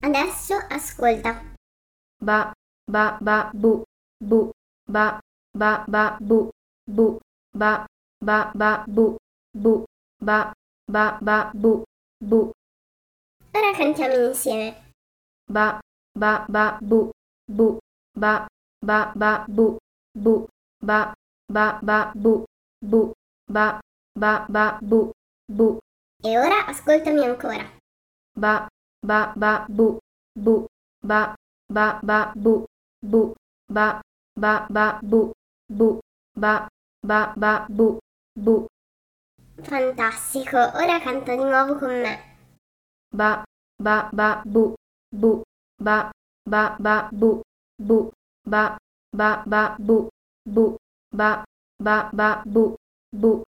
Adesso ascolta. Ba, ba, ba, bu, bu, ba, ba, ba, bu, bu, ba, ba, ba, bu, bu, ba, ba, ba, bu, bu. Ora cantiamo insieme. Ba, ba, ba, bu, bu, ba, ba, ba, bu, bu, ba, ba, ba, bu, bu, ba, ba, ba, bu, bu. E ora ascoltami ancora. Ba, ba, ba, bu, bu, ba, ba, ba, bu, bu, ba, ba, ba, bu, bu, ba, ba, ba, bu, bu. Fantastico, ora canta di nuovo con me. Ba, ba, ba, bu, bu, ba, ba, ba, bu, bu, ba, ba, ba, bu, bu, ba, ba, ba, bu, bu.